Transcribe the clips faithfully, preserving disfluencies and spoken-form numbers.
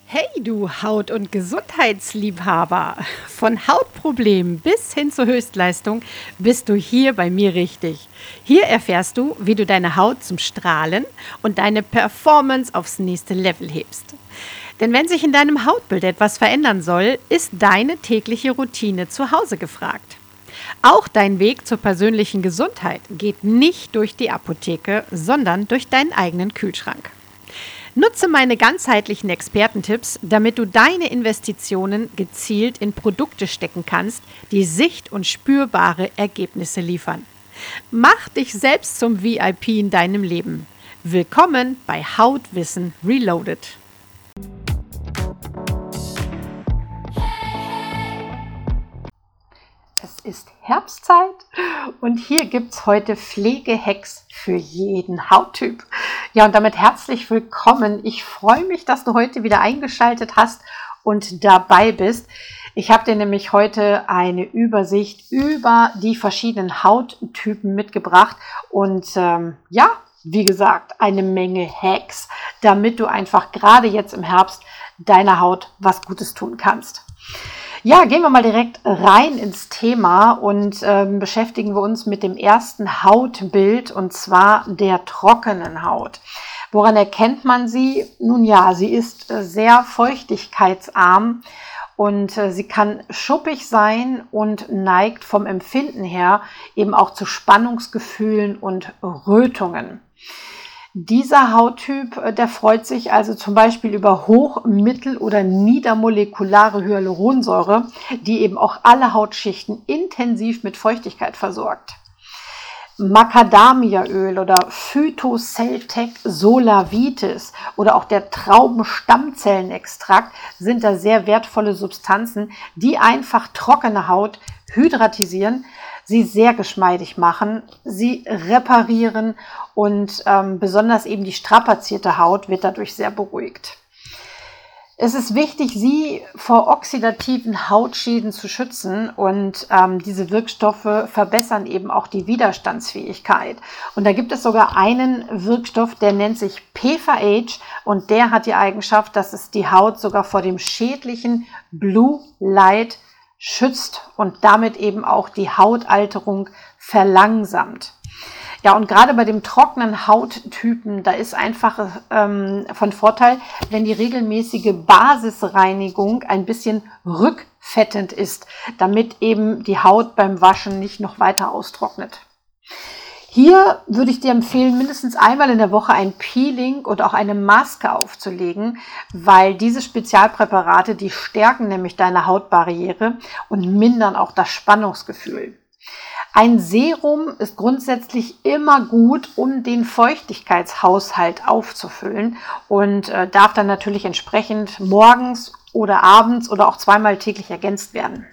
Hey du Haut- und Gesundheitsliebhaber! Von Hautproblemen bis hin zur Höchstleistung bist du hier bei mir richtig. Hier erfährst du, wie du deine Haut zum Strahlen und deine Performance aufs nächste Level hebst. Denn wenn sich in deinem Hautbild etwas verändern soll, ist deine tägliche Routine zu Hause gefragt. Auch dein Weg zur persönlichen Gesundheit geht nicht durch die Apotheke, sondern durch deinen eigenen Kühlschrank. Nutze meine ganzheitlichen Expertentipps, damit du deine Investitionen gezielt in Produkte stecken kannst, die sicht- und spürbare Ergebnisse liefern. Mach dich selbst zum V I P in deinem Leben. Willkommen bei Hautwissen Reloaded. Es ist Herbstzeit und hier gibt es heute Pflegehacks für jeden Hauttyp. Ja, und damit herzlich willkommen. Ich freue mich, dass du heute wieder eingeschaltet hast und dabei bist. Ich habe dir nämlich heute eine Übersicht über die verschiedenen Hauttypen mitgebracht und ähm, ja, wie gesagt, eine Menge Hacks, damit du einfach gerade jetzt im Herbst deiner Haut was Gutes tun kannst. Ja, gehen wir mal direkt rein ins Thema und ähm, beschäftigen wir uns mit dem ersten Hautbild, und zwar der trockenen Haut. Woran erkennt man sie? Nun ja, sie ist äh, sehr feuchtigkeitsarm und äh, sie kann schuppig sein und neigt vom Empfinden her eben auch zu Spannungsgefühlen und Rötungen. Dieser Hauttyp, der freut sich also zum Beispiel über hoch-, mittel- oder niedermolekulare Hyaluronsäure, die eben auch alle Hautschichten intensiv mit Feuchtigkeit versorgt. Macadamiaöl oder Phytoceltec solavitis oder auch der Traubenstammzellenextrakt sind da sehr wertvolle Substanzen, die einfach trockene Haut hydratisieren, sie sehr geschmeidig machen, sie reparieren und ähm, besonders eben die strapazierte Haut wird dadurch sehr beruhigt. Es ist wichtig, sie vor oxidativen Hautschäden zu schützen, und ähm, diese Wirkstoffe verbessern eben auch die Widerstandsfähigkeit. Und da gibt es sogar einen Wirkstoff, der nennt sich P V H, und der hat die Eigenschaft, dass es die Haut sogar vor dem schädlichen Blue Light schützt und damit eben auch die Hautalterung verlangsamt. Ja, und gerade bei dem trockenen Hauttypen, da ist einfach ähm, von Vorteil, wenn die regelmäßige Basisreinigung ein bisschen rückfettend ist, damit eben die Haut beim Waschen nicht noch weiter austrocknet. Hier würde ich dir empfehlen, mindestens einmal in der Woche ein Peeling und auch eine Maske aufzulegen, weil diese Spezialpräparate, die stärken nämlich deine Hautbarriere und mindern auch das Spannungsgefühl. Ein Serum ist grundsätzlich immer gut, um den Feuchtigkeitshaushalt aufzufüllen, und äh, darf dann natürlich entsprechend morgens oder abends oder auch zweimal täglich ergänzt werden.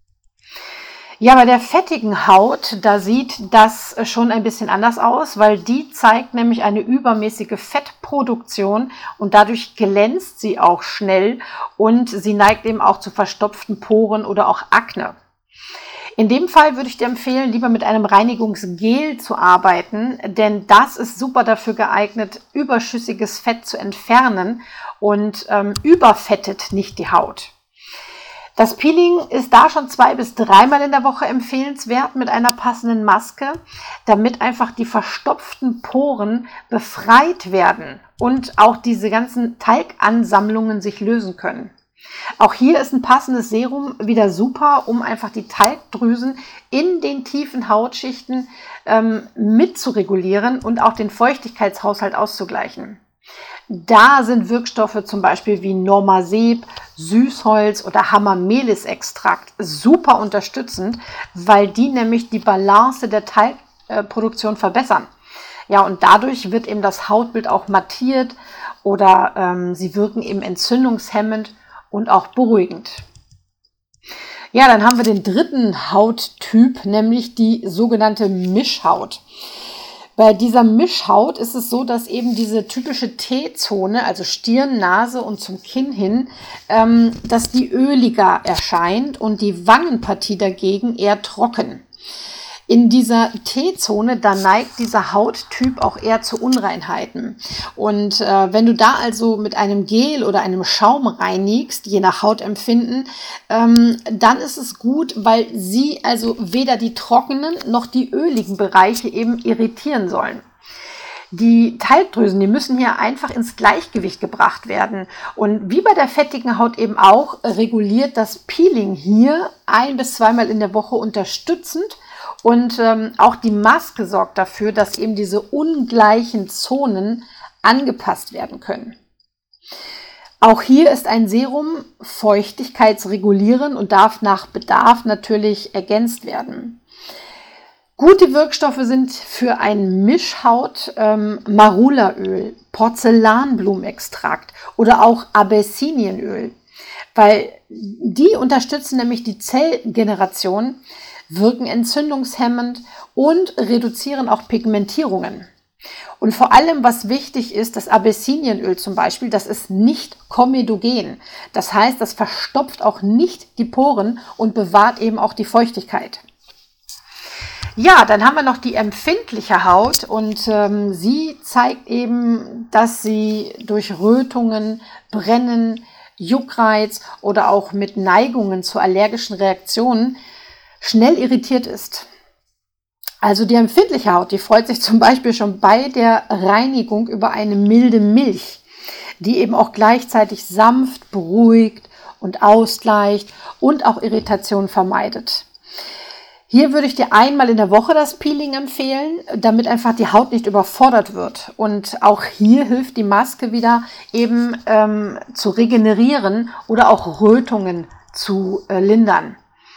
Ja, bei der fettigen Haut, da sieht das schon ein bisschen anders aus, weil die zeigt nämlich eine übermäßige Fettproduktion und dadurch glänzt sie auch schnell und sie neigt eben auch zu verstopften Poren oder auch Akne. In dem Fall würde ich dir empfehlen, lieber mit einem Reinigungsgel zu arbeiten, denn das ist super dafür geeignet, überschüssiges Fett zu entfernen und ähm, überfettet nicht die Haut. Das Peeling ist da schon zwei bis dreimal in der Woche empfehlenswert mit einer passenden Maske, damit einfach die verstopften Poren befreit werden und auch diese ganzen Talgansammlungen sich lösen können. Auch hier ist ein passendes Serum wieder super, um einfach die Talgdrüsen in den tiefen Hautschichten ähm, mitzuregulieren und auch den Feuchtigkeitshaushalt auszugleichen. Da sind Wirkstoffe zum Beispiel wie Normazeb, Süßholz oder Hamamelis-Extrakt super unterstützend, weil die nämlich die Balance der Talgproduktion verbessern. Ja, und dadurch wird eben das Hautbild auch mattiert oder ähm, sie wirken eben entzündungshemmend und auch beruhigend. Ja, dann haben wir den dritten Hauttyp, nämlich die sogenannte Mischhaut. Bei dieser Mischhaut ist es so, dass eben diese typische T-Zone, also Stirn, Nase und zum Kinn hin, ähm, dass die öliger erscheint und die Wangenpartie dagegen eher trocken. In dieser T-Zone, da neigt dieser Hauttyp auch eher zu Unreinheiten. Und äh, wenn du da also mit einem Gel oder einem Schaum reinigst, je nach Hautempfinden, ähm, dann ist es gut, weil sie also weder die trockenen noch die öligen Bereiche eben irritieren sollen. Die Talgdrüsen, die müssen hier einfach ins Gleichgewicht gebracht werden. Und wie bei der fettigen Haut eben auch, reguliert das Peeling hier ein- bis zweimal in der Woche unterstützend. Und ähm, auch die Maske sorgt dafür, dass eben diese ungleichen Zonen angepasst werden können. Auch hier ist ein Serum feuchtigkeitsregulierend und darf nach Bedarf natürlich ergänzt werden. Gute Wirkstoffe sind für eine Mischhaut ähm, Marulaöl, Porzellanblumenextrakt oder auch Abyssinienöl, weil die unterstützen nämlich die Zellgeneration, wirken entzündungshemmend und reduzieren auch Pigmentierungen. Und vor allem, was wichtig ist, das Abyssinienöl zum Beispiel, das ist nicht komedogen. Das heißt, das verstopft auch nicht die Poren und bewahrt eben auch die Feuchtigkeit. Ja, dann haben wir noch die empfindliche Haut und ähm, sie zeigt eben, dass sie durch Rötungen, Brennen, Juckreiz oder auch mit Neigungen zu allergischen Reaktionen schnell irritiert ist. Also die empfindliche Haut, die freut sich zum Beispiel schon bei der Reinigung über eine milde Milch, die eben auch gleichzeitig sanft, beruhigt und ausgleicht und auch Irritation vermeidet. Hier würde ich dir einmal in der Woche das Peeling empfehlen, damit einfach die Haut nicht überfordert wird. Und auch hier hilft die Maske wieder eben ähm, zu regenerieren oder auch Rötungen zu äh, lindern.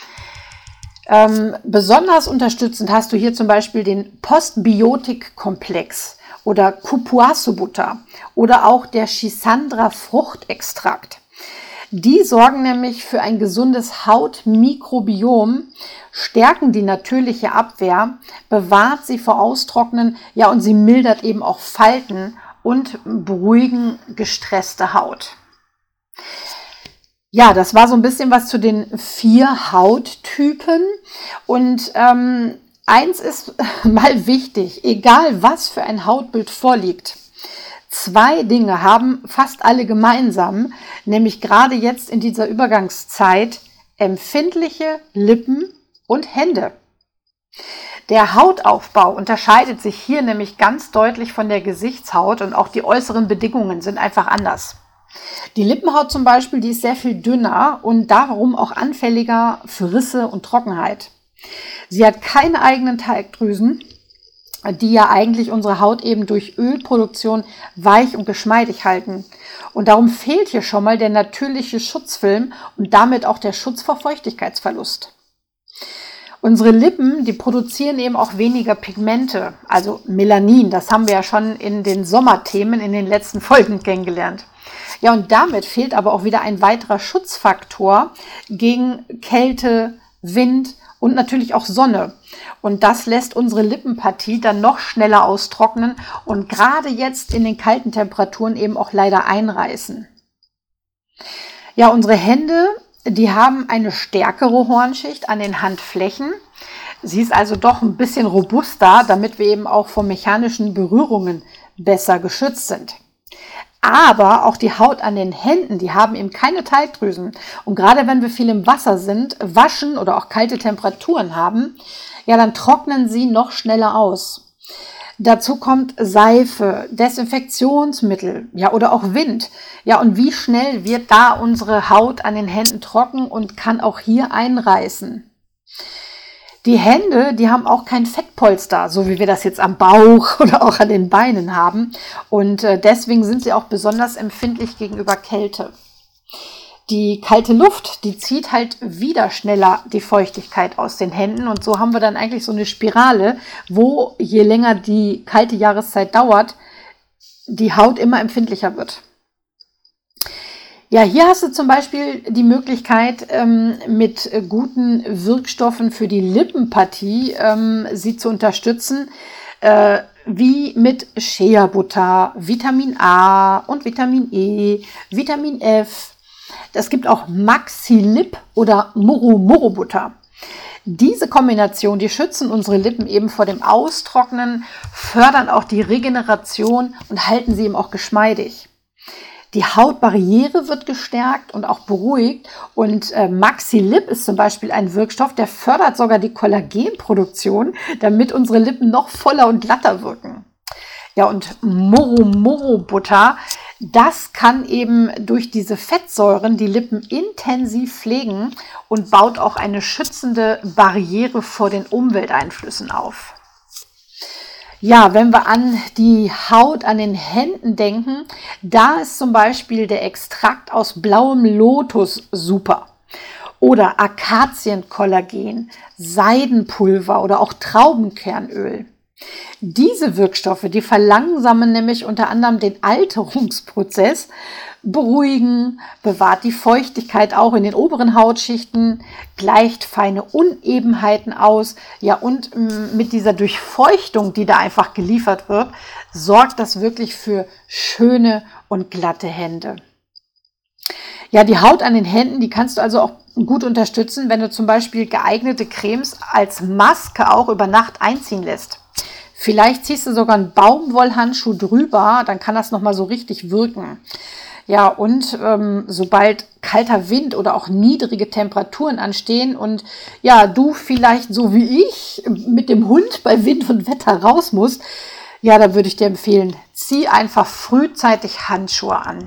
Ähm, besonders unterstützend hast du hier zum Beispiel den Postbiotik-Komplex oder Cupuaçu-Butter oder auch der Schisandra-Fruchtextrakt. Die sorgen nämlich für ein gesundes Hautmikrobiom, stärken die natürliche Abwehr, bewahrt sie vor Austrocknen, ja, und sie mildert eben auch Falten und beruhigen gestresste Haut. Ja, das war so ein bisschen was zu den vier Hauttypen. Und ähm, eins ist mal wichtig, egal was für ein Hautbild vorliegt. Zwei Dinge haben fast alle gemeinsam, nämlich gerade jetzt in dieser Übergangszeit empfindliche Lippen und Hände. Der Hautaufbau unterscheidet sich hier nämlich ganz deutlich von der Gesichtshaut und auch die äußeren Bedingungen sind einfach anders. Die Lippenhaut zum Beispiel, die ist sehr viel dünner und darum auch anfälliger für Risse und Trockenheit. Sie hat keine eigenen Talgdrüsen, die ja eigentlich unsere Haut eben durch Ölproduktion weich und geschmeidig halten. Und darum fehlt hier schon mal der natürliche Schutzfilm und damit auch der Schutz vor Feuchtigkeitsverlust. Unsere Lippen, die produzieren eben auch weniger Pigmente, also Melanin. Das haben wir ja schon in den Sommerthemen in den letzten Folgen kennengelernt. Ja, und damit fehlt aber auch wieder ein weiterer Schutzfaktor gegen Kälte, Wind und natürlich auch Sonne. Und das lässt unsere Lippenpartie dann noch schneller austrocknen und gerade jetzt in den kalten Temperaturen eben auch leider einreißen. Ja, unsere Hände, die haben eine stärkere Hornschicht an den Handflächen. Sie ist also doch ein bisschen robuster, damit wir eben auch vor mechanischen Berührungen besser geschützt sind. Aber auch die Haut an den Händen, die haben eben keine Talgdrüsen. Und gerade wenn wir viel im Wasser sind, waschen oder auch kalte Temperaturen haben, ja, dann trocknen sie noch schneller aus. Dazu kommt Seife, Desinfektionsmittel, ja, oder auch Wind. Ja, und wie schnell wird da unsere Haut an den Händen trocken und kann auch hier einreißen. Die Hände, die haben auch kein Fettpolster, so wie wir das jetzt am Bauch oder auch an den Beinen haben. Und deswegen sind sie auch besonders empfindlich gegenüber Kälte. Die kalte Luft, die zieht halt wieder schneller die Feuchtigkeit aus den Händen. Und so haben wir dann eigentlich so eine Spirale, wo je länger die kalte Jahreszeit dauert, die Haut immer empfindlicher wird. Ja, hier hast du zum Beispiel die Möglichkeit, ähm, mit guten Wirkstoffen für die Lippenpartie ähm, sie zu unterstützen, äh, wie mit Shea-Butter, Vitamin A und Vitamin E, Vitamin F. Es gibt auch Maxi-Lip oder Moro-Moro-Butter. Diese Kombination, die schützen unsere Lippen eben vor dem Austrocknen, fördern auch die Regeneration und halten sie eben auch geschmeidig. Die Hautbarriere wird gestärkt und auch beruhigt und äh, Maxilip ist zum Beispiel ein Wirkstoff, der fördert sogar die Kollagenproduktion, damit unsere Lippen noch voller und glatter wirken. Ja, und Moro Moro Butter, das kann eben durch diese Fettsäuren die Lippen intensiv pflegen und baut auch eine schützende Barriere vor den Umwelteinflüssen auf. Ja, wenn wir an die Haut an den Händen denken, da ist zum Beispiel der Extrakt aus blauem Lotus super. Oder Akazienkollagen, Seidenpulver oder auch Traubenkernöl. Diese Wirkstoffe, die verlangsamen nämlich unter anderem den Alterungsprozess, beruhigen, bewahrt die Feuchtigkeit auch in den oberen Hautschichten, gleicht feine Unebenheiten aus, ja, und mit dieser Durchfeuchtung, die da einfach geliefert wird, sorgt das wirklich für schöne und glatte Hände. Ja, die Haut an den Händen, die kannst du also auch gut unterstützen, wenn du zum Beispiel geeignete Cremes als Maske auch über Nacht einziehen lässt. Vielleicht ziehst du sogar einen Baumwollhandschuh drüber, dann kann das nochmal so richtig wirken. Ja, und ähm, sobald kalter Wind oder auch niedrige Temperaturen anstehen und ja, du vielleicht so wie ich mit dem Hund bei Wind und Wetter raus musst, ja, da würde ich dir empfehlen, zieh einfach frühzeitig Handschuhe an.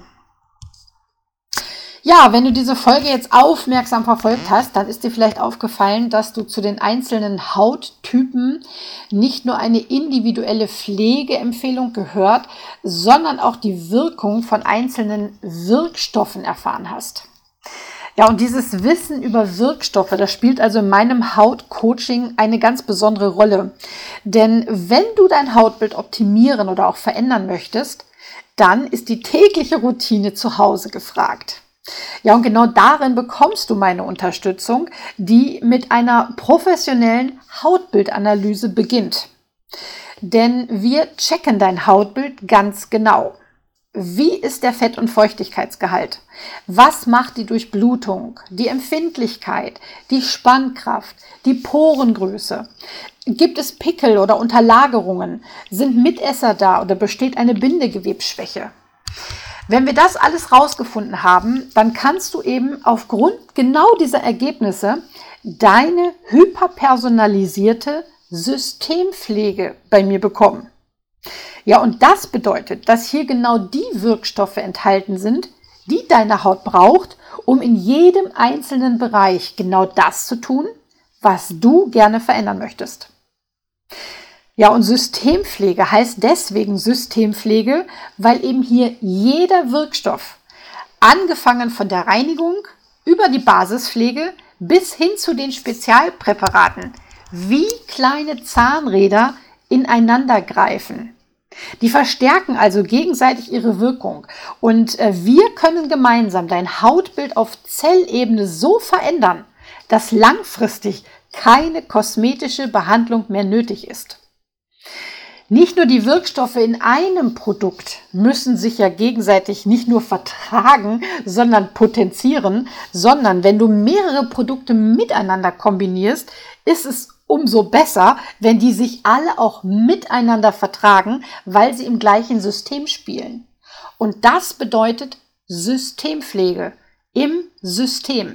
Ja, wenn du diese Folge jetzt aufmerksam verfolgt hast, dann ist dir vielleicht aufgefallen, dass du zu den einzelnen Hauttypen nicht nur eine individuelle Pflegeempfehlung gehört, sondern auch die Wirkung von einzelnen Wirkstoffen erfahren hast. Ja, und dieses Wissen über Wirkstoffe, das spielt also in meinem Hautcoaching eine ganz besondere Rolle. Denn wenn du dein Hautbild optimieren oder auch verändern möchtest, dann ist die tägliche Routine zu Hause gefragt. Ja, und genau darin bekommst du meine Unterstützung, die mit einer professionellen Hautbildanalyse beginnt. Denn wir checken dein Hautbild ganz genau. Wie ist der Fett- und Feuchtigkeitsgehalt? Was macht die Durchblutung, die Empfindlichkeit, die Spannkraft, die Porengröße? Gibt es Pickel oder Unterlagerungen? Sind Mitesser da oder besteht eine Bindegewebsschwäche? Wenn wir das alles rausgefunden haben, dann kannst du eben aufgrund genau dieser Ergebnisse deine hyperpersonalisierte Systempflege bei mir bekommen. Ja, und das bedeutet, dass hier genau die Wirkstoffe enthalten sind, die deine Haut braucht, um in jedem einzelnen Bereich genau das zu tun, was du gerne verändern möchtest. Ja, und Systempflege heißt deswegen Systempflege, weil eben hier jeder Wirkstoff, angefangen von der Reinigung über die Basispflege bis hin zu den Spezialpräparaten, wie kleine Zahnräder ineinander greifen. Die verstärken also gegenseitig ihre Wirkung und wir können gemeinsam dein Hautbild auf Zellebene so verändern, dass langfristig keine kosmetische Behandlung mehr nötig ist. Nicht nur die Wirkstoffe in einem Produkt müssen sich ja gegenseitig nicht nur vertragen, sondern potenzieren, sondern wenn du mehrere Produkte miteinander kombinierst, ist es umso besser, wenn die sich alle auch miteinander vertragen, weil sie im gleichen System spielen. Und das bedeutet Systempflege im System.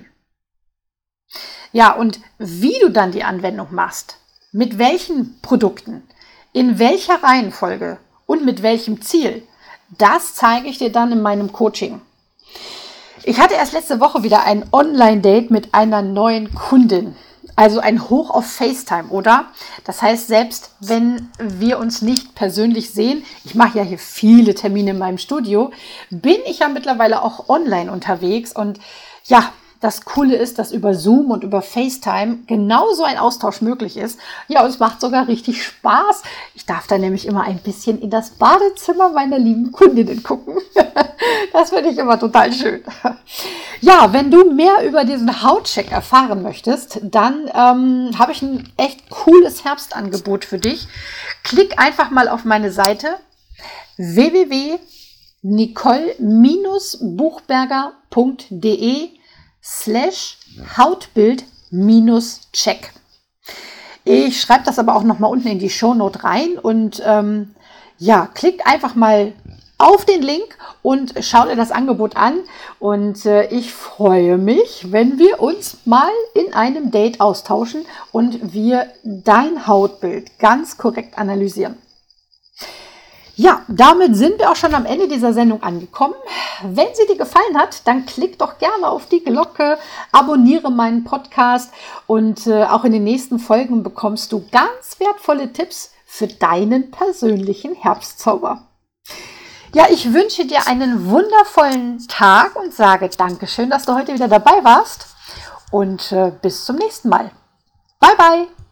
Ja, und wie du dann die Anwendung machst, mit welchen Produkten, in welcher Reihenfolge und mit welchem Ziel, das zeige ich dir dann in meinem Coaching. Ich hatte erst letzte Woche wieder ein Online-Date mit einer neuen Kundin. Also ein Hoch auf FaceTime, oder? Das heißt, selbst wenn wir uns nicht persönlich sehen, ich mache ja hier viele Termine in meinem Studio, bin ich ja mittlerweile auch online unterwegs. Und ja, das Coole ist, dass über Zoom und über FaceTime genauso ein Austausch möglich ist. Ja, und es macht sogar richtig Spaß. Ich darf da nämlich immer ein bisschen in das Badezimmer meiner lieben Kundinnen gucken. Das finde ich immer total schön. Ja, wenn du mehr über diesen Hautcheck erfahren möchtest, dann ähm, habe ich ein echt cooles Herbstangebot für dich. Klick einfach mal auf meine Seite w w w punkt nicole buchberger punkt de slash Hautbild-Check. Ich schreibe das aber auch nochmal unten in die Shownote rein und ähm, ja, klickt einfach mal auf den Link und schaut dir das Angebot an. Und äh, ich freue mich, wenn wir uns mal in einem Date austauschen und wir dein Hautbild ganz korrekt analysieren. Ja, damit sind wir auch schon am Ende dieser Sendung angekommen. Wenn sie dir gefallen hat, dann klick doch gerne auf die Glocke, abonniere meinen Podcast und äh, auch in den nächsten Folgen bekommst du ganz wertvolle Tipps für deinen persönlichen Herbstzauber. Ja, ich wünsche dir einen wundervollen Tag und sage Dankeschön, dass du heute wieder dabei warst und äh, bis zum nächsten Mal. Bye, bye!